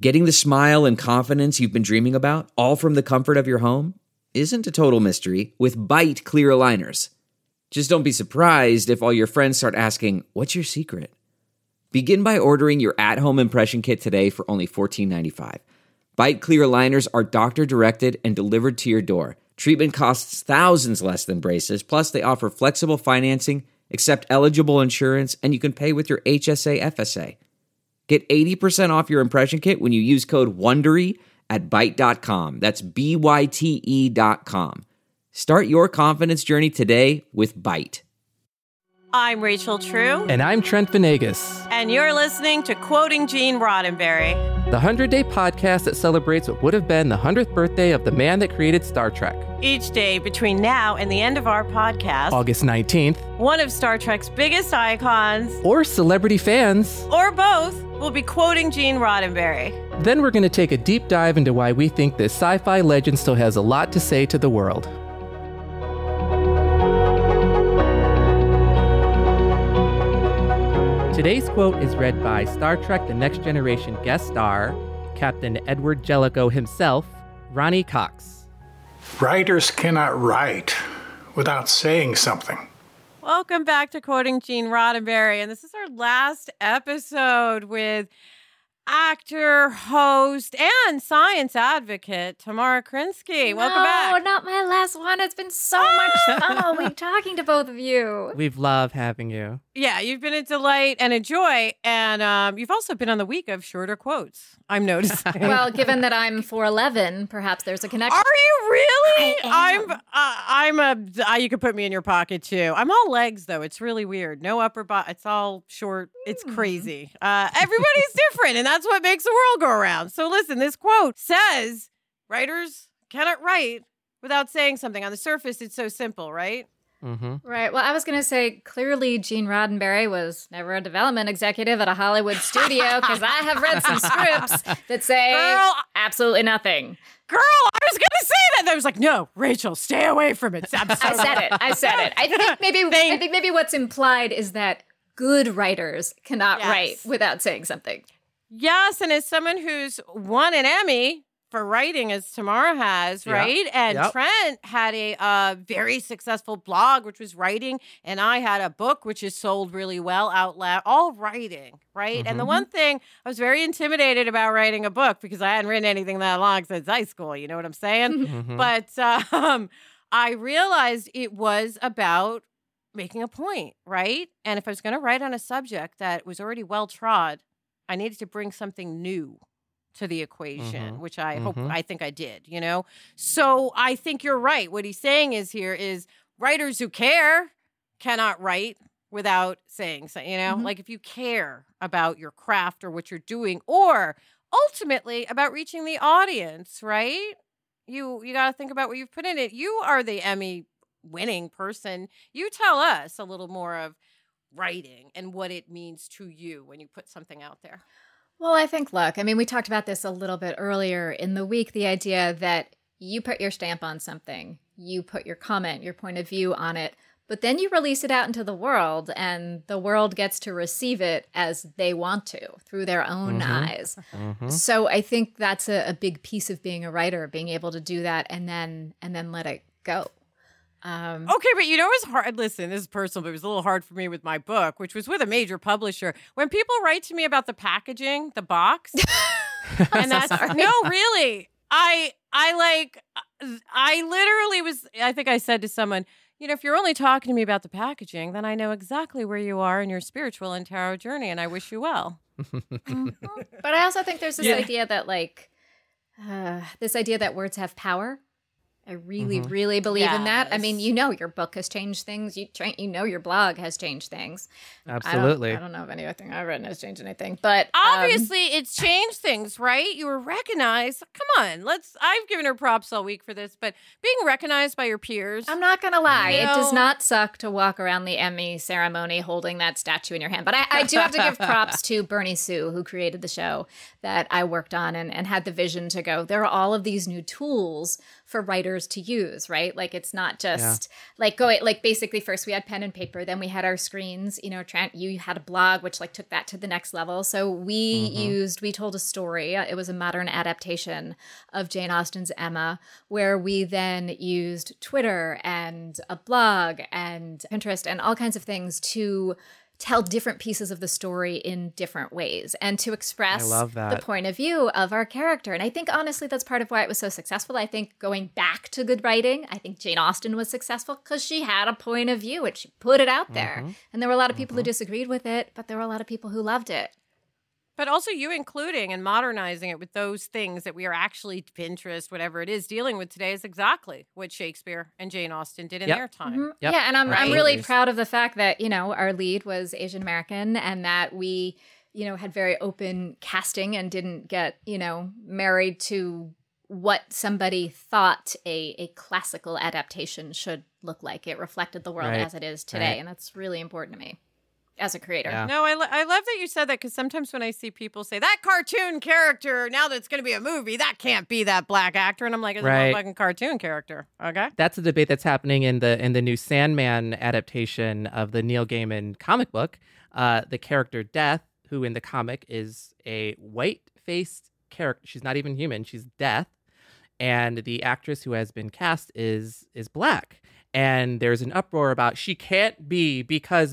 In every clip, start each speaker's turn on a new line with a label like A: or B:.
A: Getting the smile and confidence you've been dreaming about, all from the comfort of your home, isn't a total mystery with Byte clear aligners. Just don't be surprised if all your friends start asking, "What's your secret?" Begin by ordering your at-home impression kit today for only $14.95. Byte clear aligners are doctor-directed and delivered to your door. Treatment costs thousands less than braces, plus they offer flexible financing, accept eligible insurance, and you can pay with your HSA FSA. Get 80% off your impression kit when you use code WONDERY at Byte.com. That's BYTE.com. Start your confidence journey today with Byte.
B: I'm Rachel True.
C: And I'm Trent Venegas.
B: And you're listening to Quoting Gene Roddenberry,
C: the 100-day podcast that celebrates what would have been the 100th birthday of the man that created Star Trek.
B: Each day between now and the end of our podcast,
C: August 19th,
B: one of Star Trek's biggest icons,
C: or celebrity fans,
B: or both, will be quoting Gene Roddenberry.
C: Then we're going to take a deep dive into why we think this sci-fi legend still has a lot to say to the world. Today's quote is read by Star Trek The Next Generation guest star, Captain Edward Jellicoe himself, Ronnie Cox.
D: Writers cannot write without saying something.
B: Welcome back to Quoting Gene Roddenberry, and this is our last episode with actor, host, and science advocate Tamara Krinsky. Welcome back.
E: No, not my last one. It's been so much fun all week talking to both of you.
C: We've loved having you.
B: Yeah, you've been a delight and a joy, and you've also been on the week of shorter quotes, I'm noticing.
E: Well, given that I'm 4'11", perhaps there's a connection.
B: Are you really?
E: I am.
B: You could put me in your pocket too. I'm all legs though. It's really weird. No upper body. It's all short. It's crazy. Everybody's different, and that's what makes the world go around. So listen, this quote says, writers cannot write without saying something. On the surface, it's so simple, right?
C: Mm-hmm.
E: Right. Well, I was going to say, clearly Gene Roddenberry was never a development executive at a Hollywood studio, because I have read some scripts that say absolutely nothing.
B: Girl, I was going to say that. I was like, no, Rachel, stay away from it.
E: I said it. I think maybe what's implied is that good writers cannot write without saying something.
B: Yes, and as someone who's won an Emmy for writing, as Tamara has, right? And Trent had a very successful blog, which was writing, and I had a book, which is sold really well out loud, all writing, right? Mm-hmm. And the one thing, I was very intimidated about writing a book because I hadn't written anything that long since high school, you know what I'm saying? Mm-hmm. But I realized it was about making a point, right? And if I was going to write on a subject that was already well-trod, I needed to bring something new to the equation, which I think I did, you know? So I think you're right. What he's saying is writers who care cannot write without saying something, you know? Like if you care about your craft or what you're doing, or ultimately about reaching the audience, right? You got to think about what you've put in it. You are the Emmy winning person. You tell us a little more of writing and what it means to you when you put something out there.
E: Well, I think, look, I mean, we talked about this a little bit earlier in the week, the idea that you put your stamp on something, you put your comment, your point of view on it, but then you release it out into the world, and the world gets to receive it as they want to, through their own eyes. So I think that's a big piece of being a writer, being able to do that and then let it go.
B: Okay, but you know it was hard. Listen, this is personal, but it was a little hard for me with my book, which was with a major publisher. When people write to me about the packaging, the box, and that's no, really, I literally was. I think I said to someone, you know, if you're only talking to me about the packaging, then I know exactly where you are in your spiritual and tarot journey, and I wish you well.
E: But I also think there's this idea that this idea that words have power. I really, really believe in that. I mean, you know, your book has changed things. You know, your blog has changed things.
C: Absolutely.
E: I don't know if anything I've written has changed anything, but
B: obviously it's changed things, right? You were recognized. Come on, I've given her props all week for this, but being recognized by your peers.
E: I'm not going to lie. It does not suck to walk around the Emmy ceremony holding that statue in your hand. But I do have to give props to Bernie Sue, who created the show that I worked on and had the vision to go, there are all of these new tools for writers creators to use, right? Like it's not just like going, like basically first we had pen and paper, then we had our screens, you know, Trent, you had a blog, which like took that to the next level. So we told a story. It was a modern adaptation of Jane Austen's Emma, where we then used Twitter and a blog and Pinterest and all kinds of things to tell different pieces of the story in different ways and to express the point of view of our character. And I think, honestly, that's part of why it was so successful. I think going back to good writing, I think Jane Austen was successful because she had a point of view and she put it out there. And there were a lot of people who disagreed with it, but there were a lot of people who loved it.
B: But also you including and modernizing it with those things that we are actually, Pinterest, whatever it is, dealing with today is exactly what Shakespeare and Jane Austen did in their time.
E: Yeah, and I'm really proud of the fact that, you know, our lead was Asian American and that we, you know, had very open casting and didn't get, you know, married to what somebody thought a classical adaptation should look like. It reflected the world as it is today, and that's really important to me as a creator.
B: No, I love that you said that, because sometimes when I see people say that cartoon character, now that it's going to be a movie, that can't be that black actor, and I'm like, it's a fucking cartoon character. Okay,
C: that's a debate that's happening in the new Sandman adaptation of the Neil Gaiman comic book. The character Death, who in the comic is a white-faced character, she's not even human, she's Death, and the actress who has been cast is black. And there's an uproar about she can't be because,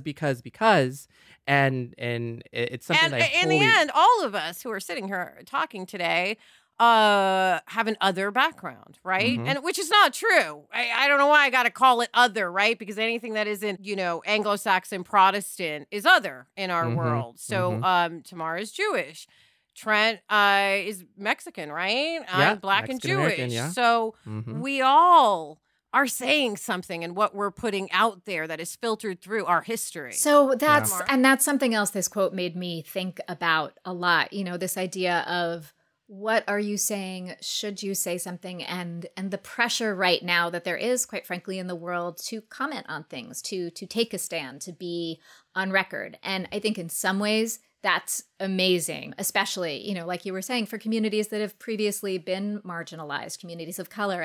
C: and it's something that
B: in the end, all of us who are sitting here talking today have an other background, right? And which is not true. I don't know why I got to call it other, right? Because anything that isn't, you know, Anglo-Saxon Protestant is other in our world. So Tamara's Jewish. Trent is Mexican, right? I'm black and Jewish. So we all are saying something in what we're putting out there that is filtered through our history.
E: So that's something else this quote made me think about a lot. You know, this idea of what are you saying? Should you say something? And the pressure right now that there is, quite frankly, in the world to comment on things, to take a stand, to be on record. And I think in some ways that's amazing, especially, you know, like you were saying, for communities that have previously been marginalized, communities of color,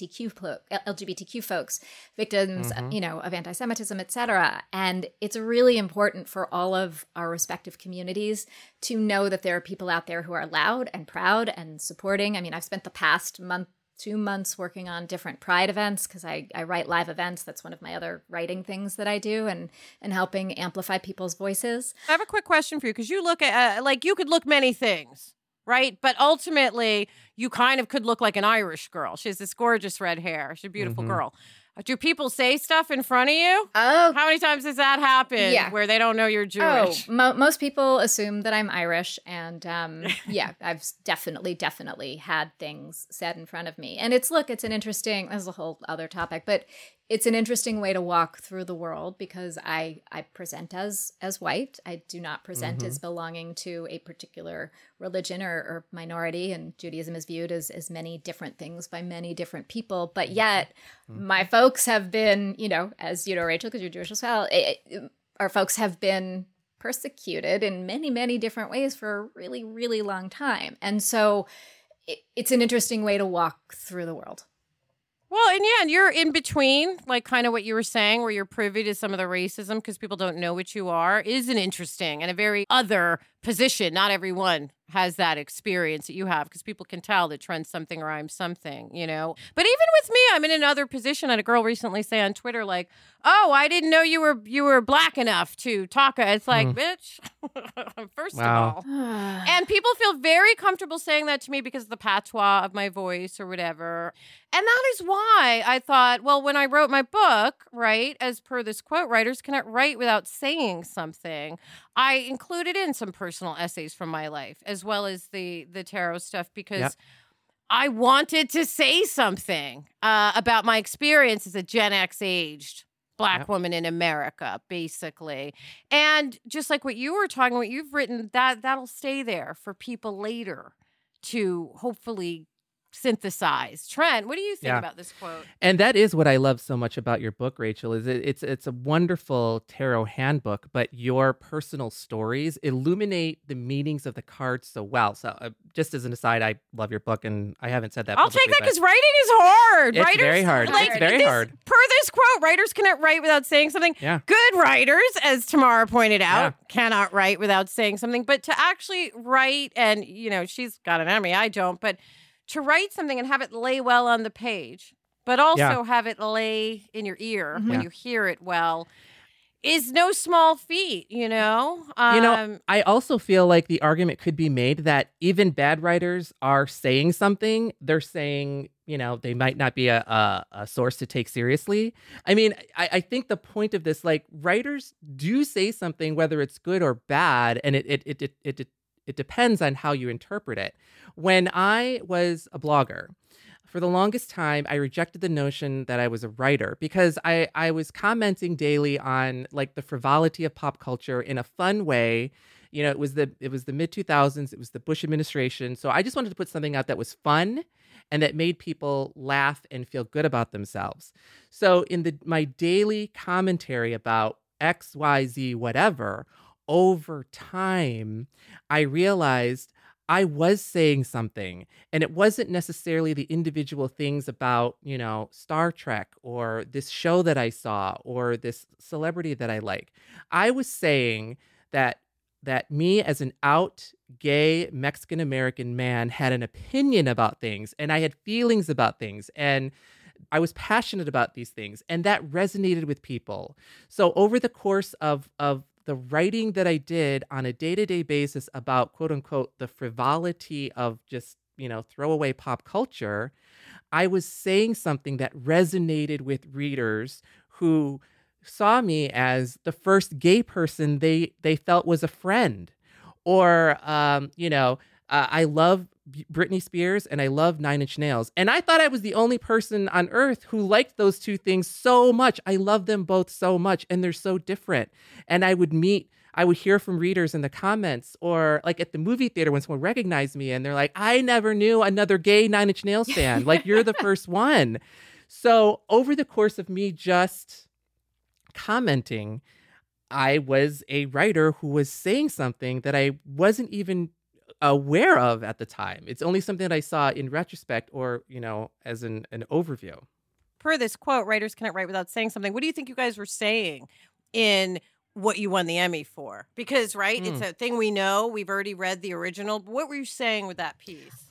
E: LGBTQ folks, victims, you know, of anti-Semitism, et cetera. And it's really important for all of our respective communities to know that there are people out there who are loud and proud and supporting. I mean, I've spent the past 2 months working on different Pride events because I write live events. That's one of my other writing things that I do, and helping amplify people's voices.
B: I have a quick question for you, because you look at, like, you could look many things, right? But ultimately, you kind of could look like an Irish girl. She has this gorgeous red hair. She's a beautiful girl. Do people say stuff in front of you?
E: Oh.
B: How many times does that happen where they don't know you're Jewish?
E: Most people assume that I'm Irish. And I've definitely had things said in front of me. And it's an interesting, this is a whole other topic, but it's an interesting way to walk through the world, because I present as white. I do not present as belonging to a particular religion or minority, and Judaism is viewed as many different things by many different people. But yet my folks have been, you know, as you know, Rachel, because you're Jewish as well, our folks have been persecuted in many, many different ways for a really, really long time. And so it's an interesting way to walk through the world.
B: Well, and you're in between, like kind of what you were saying, where you're privy to some of the racism because people don't know what you are, is an interesting and a very other position. Not everyone has that experience that you have, because people can tell that Trent's something or I'm something, you know. But even with me, I'm in another position. I had a girl recently say on Twitter, like, "Oh, I didn't know you were black enough to talk." It's like, bitch, first of all. And people feel very comfortable saying that to me because of the patois of my voice or whatever. And that is why I thought, well, when I wrote my book, right, as per this quote, writers cannot write without saying something. I included in some personal essays from my life, as well as the tarot stuff, because I wanted to say something about my experience as a Gen X aged Black woman in America, basically. And just like what you were talking, what you've written, that'll stay there for people later to hopefully synthesized. Trent, what do you think about this quote?
C: And that is what I love so much about your book, Rachel, is it's a wonderful tarot handbook, but your personal stories illuminate the meanings of the cards so well. So just as an aside, I love your book, and I haven't said that
B: I'll take that because writing is hard.
C: It's very hard. It's very hard.
B: Per this quote, writers cannot write without saying something.
C: Yeah.
B: Good writers, as Tamara pointed out, cannot write without saying something. But to actually write, and, she's got an Emmy, I don't, but to write something and have it lay well on the page, but also have it lay in your ear when you hear it well, is no small feat,
C: I also feel like the argument could be made that even bad writers are saying something. They're saying, they might not be a source to take seriously. I mean, I think the point of this, like, writers do say something, whether it's good or bad, and it depends on how you interpret it. When I was a blogger, for the longest time, I rejected the notion that I was a writer because I was commenting daily on, like, the frivolity of pop culture in a fun way. It was the mid-2000s. It was the Bush administration. So I just wanted to put something out that was fun and that made people laugh and feel good about themselves. So in my daily commentary about X, Y, Z, whatever, over time, I realized I was saying something, and it wasn't necessarily the individual things about, Star Trek or this show that I saw or this celebrity that I like. I was saying that me as an out gay Mexican-American man had an opinion about things, and I had feelings about things, and I was passionate about these things, and that resonated with people. So over the course of the writing that I did on a day-to-day basis about, quote unquote, the frivolity of just, throwaway pop culture, I was saying something that resonated with readers who saw me as the first gay person they felt was a friend. Or, I love Britney Spears and I love Nine Inch Nails. And I thought I was the only person on earth who liked those two things so much. I love them both so much, and they're so different. And I would hear from readers in the comments, or like at the movie theater when someone recognized me and they're like, I never knew another gay Nine Inch Nails fan. Like, you're the first one. So over the course of me just commenting, I was a writer who was saying something that I wasn't even aware of at the time. It's only something that I saw in retrospect or, as an overview.
B: Per this quote, writers cannot write without saying something. What do you think you guys were saying in what you won the Emmy for? Because, it's a thing we know. We've already read the original. What were you saying with that piece?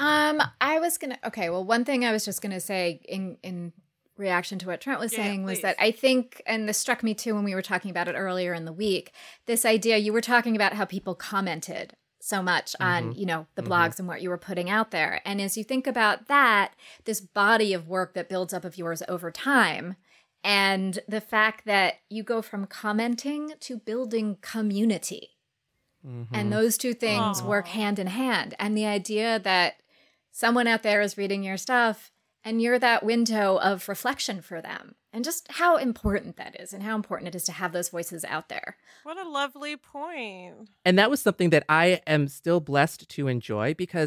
E: One thing I was just going to say in reaction to what Trent was saying was that I think, and this struck me too when we were talking about it earlier in the week, this idea, you were talking about how people commented so much on, the blogs and what you were putting out there. And as you think about that, this body of work that builds up of yours over time, and the fact that you go from commenting to building community. And those two things work hand in hand. And the idea that someone out there is reading your stuff and you're that window of reflection for them, and just how important that is and how important it is to have those voices out there.
B: What a lovely point.
C: And that was something that I am still blessed to enjoy, because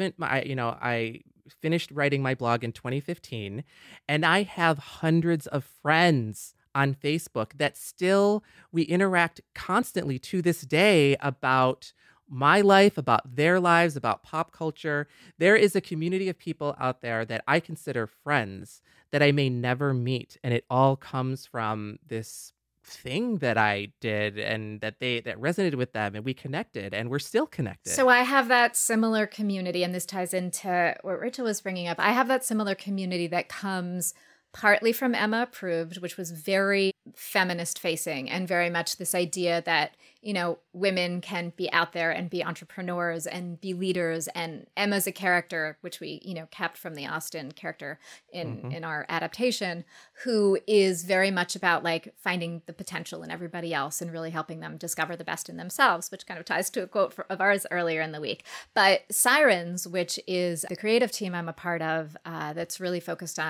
C: I finished writing my blog in 2015, and I have hundreds of friends on Facebook that still we interact constantly to this day about my life, about their lives, about pop culture. There is a community of people out there that I consider friends that I may never meet. And it all comes from this thing that I did, and that resonated with them, and we connected, and we're still connected.
E: So I have that similar community, and this ties into what Rachel was bringing up. I have that similar community that comes partly from Emma Approved, which was very feminist facing, and very much this idea that, women can be out there and be entrepreneurs and be leaders. And Emma's a character, which we, kept from the Austen character in our adaptation, who is very much about like finding the potential in everybody else and really helping them discover the best in themselves, which kind of ties to a quote of ours earlier in the week. But Sirens, which is the creative team I'm a part of, that's really focused on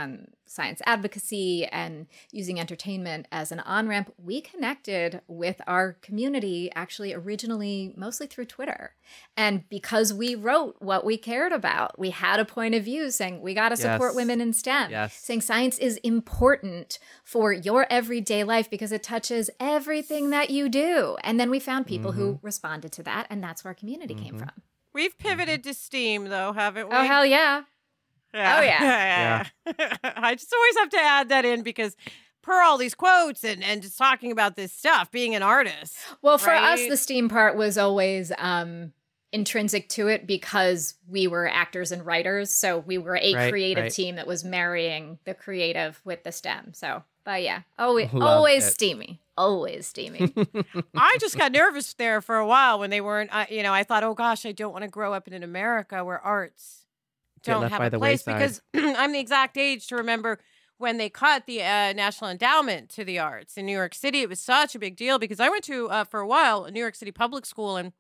E: science advocacy and using entertainment as an on-ramp, we connected with our community actually originally mostly through Twitter. And because we wrote what we cared about, we had a point of view saying we got to support women in STEM, saying science is important for your everyday life because it touches everything that you do. And then we found people who responded to that, and that's where our community came from.
B: We've pivoted to STEAM, though, haven't we?
E: Oh, hell yeah.
B: Yeah.
E: Oh, yeah.
B: I just always have to add that in because per all these quotes and just talking about this stuff, being an artist.
E: Well, for us, the STEAM part was always intrinsic to it because we were actors and writers. So we were a creative team that was marrying the creative with the STEM. So, but yeah, always steamy. Always steamy.
B: I just got nervous there for a while when they weren't, I thought, oh gosh, I don't want to grow up in America where arts don't have a place because I'm the exact age to remember when they cut the National Endowment to the Arts in New York City. It was such a big deal because I went to, for a while, a New York City public school, and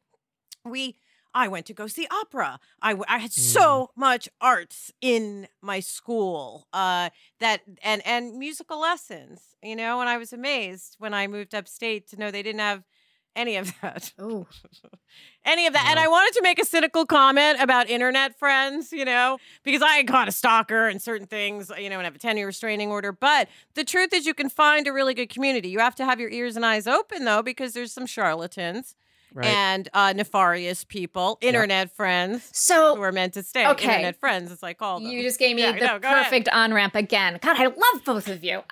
B: I went to go see opera. I had so much arts in my school and musical lessons, and I was amazed when I moved upstate to know they didn't have any of that.
E: Oh,
B: any of that. No. And I wanted to make a cynical comment about internet friends, because I had caught a stalker and certain things, and have a 10-year restraining order. But the truth is you can find a really good community. You have to have your ears and eyes open, though, because there's some charlatans. Right. And nefarious people, internet friends, who are meant to stay.
E: Okay.
B: Internet friends, as I call them.
E: You just gave me the perfect on-ramp again. God, I love both of you.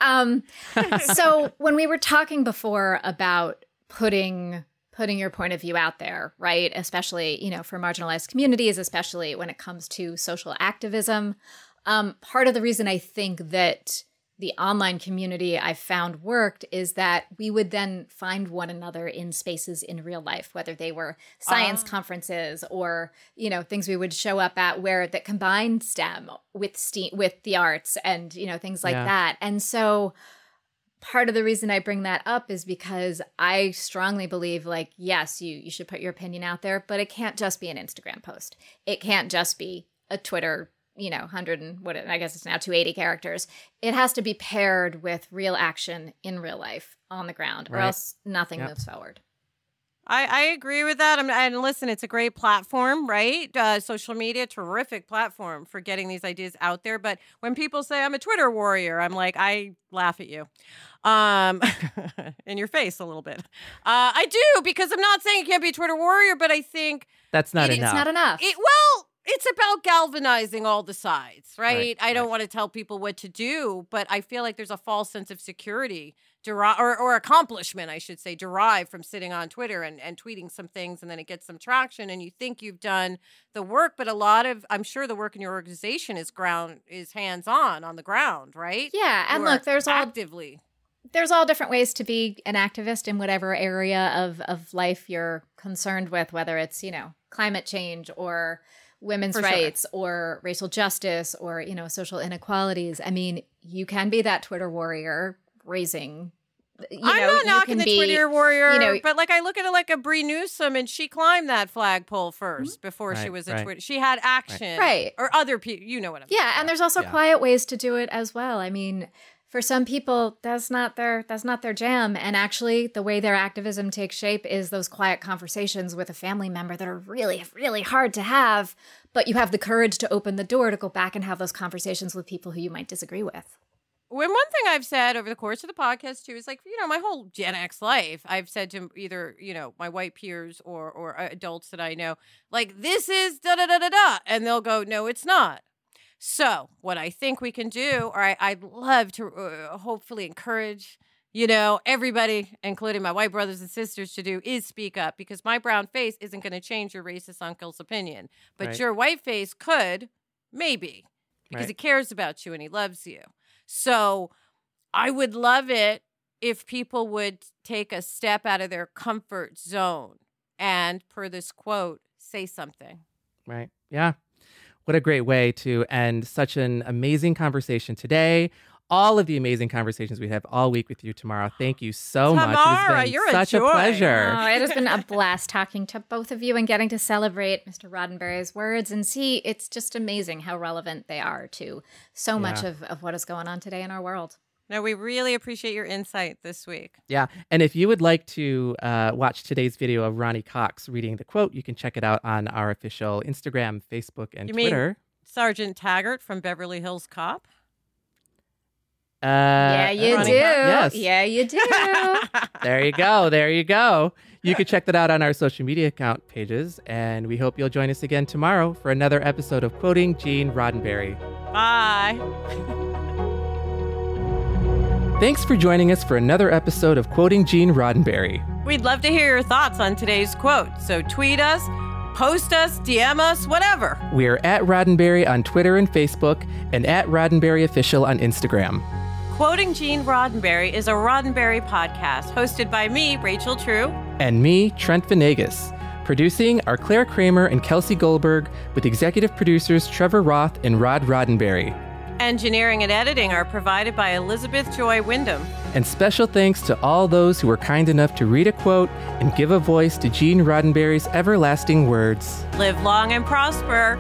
E: So when we were talking before about putting your point of view out there, right? Especially, for marginalized communities, especially when it comes to social activism. Part of the reason I think that the online community I've found worked is that we would then find one another in spaces in real life, whether they were science conferences or, things we would show up at that combined STEM with the arts and, things like that. And so part of the reason I bring that up is because I strongly believe, yes, you should put your opinion out there, but it can't just be an Instagram post. It can't just be a Twitter 100 and what I guess it's now 280 characters. It has to be paired with real action in real life on the ground, or else nothing moves forward.
B: I agree with that. And listen, it's a great platform, right? Social media, terrific platform for getting these ideas out there. But when people say I'm a Twitter warrior, I'm like, I laugh at you. In your face a little bit. I do, because I'm not saying you can't be a Twitter warrior, but I think
C: that's not enough.
E: It's not enough.
B: It's about galvanizing all the sides, right? I don't want to tell people what to do, but I feel like there's a false sense of security or accomplishment, I should say, derived from sitting on Twitter and tweeting some things, and then it gets some traction and you think you've done the work, but I'm sure the work in your organization is hands-on the ground, right?
E: Yeah, and look, there's all different ways to be an activist in whatever area of life you're concerned with, whether it's, climate change or women's rights or racial justice or, social inequalities. I mean, you can be that Twitter warrior raising.
B: I'm not knocking the Twitter warrior, but I look at it like a Bree Newsom, and she climbed that flagpole first before she was a Twitter. She had action,
E: right?
B: Or other people, what I'm saying.
E: Yeah, and there's also quiet ways to do it as well. I mean, for some people, that's not their jam. And actually, the way their activism takes shape is those quiet conversations with a family member that are really, really hard to have, but you have the courage to open the door to go back and have those conversations with people who you might disagree with.
B: One thing I've said over the course of the podcast, too, is my whole Gen X life, I've said to either, my white peers or adults that I know, this is da-da-da-da-da. And they'll go, no, it's not. So what I think we can do, or I'd love to hopefully encourage, everybody, including my white brothers and sisters, to do is speak up, because my brown face isn't going to change your racist uncle's opinion. But your white face could, maybe, because he cares about you and he loves you. So I would love it if people would take a step out of their comfort zone and, per this quote, say something.
C: Right. Yeah. What a great way to end such an amazing conversation today all of the amazing conversations we have all week with you tomorrow. Thank you so much.
B: Tamara,
C: It has been
B: you're
C: such
B: a joy.
C: pleasure.
E: Oh, it has been a blast talking to both of you and getting to celebrate Mr. Roddenberry's words and see it's just amazing how relevant they are to so much of what is going on today in our world.
B: No, we really appreciate your insight this week.
C: Yeah. And if you would like to watch today's video of Ronny Cox reading the quote, you can check it out on our official Instagram, Facebook, and Twitter.
B: Mean Sergeant Taggart from Beverly Hills Cop?
E: Yeah, you do.
C: Yes.
E: Yeah, you do.
C: There you go. There you go. You can check that out on our social media account pages. And we hope you'll join us again tomorrow for another episode of Quoting Gene Roddenberry.
B: Bye.
C: Thanks for joining us for another episode of Quoting Gene Roddenberry.
B: We'd love to hear your thoughts on today's quote. So tweet us, post us, DM us, whatever.
C: We're at Roddenberry on Twitter and Facebook and at Roddenberry Official on Instagram.
B: Quoting Gene Roddenberry is a Roddenberry podcast hosted by me, Rachel True.
C: And me, Trent Venegas. Producing are Claire Kramer and Kelsey Goldberg, with executive producers Trevor Roth and Rod Roddenberry.
B: Engineering and editing are provided by Elizabeth Joy Wyndham.
C: And special thanks to all those who were kind enough to read a quote and give a voice to Gene Roddenberry's everlasting words.
B: Live long and prosper.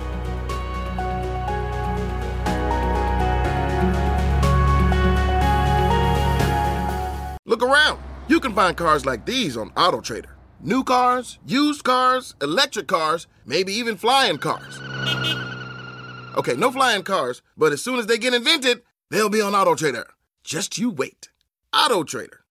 F: Look around. You can find cars like these on AutoTrader. New cars, used cars, electric cars, maybe even flying cars. Okay, no flying cars, but as soon as they get invented, they'll be on AutoTrader. Just you wait. AutoTrader.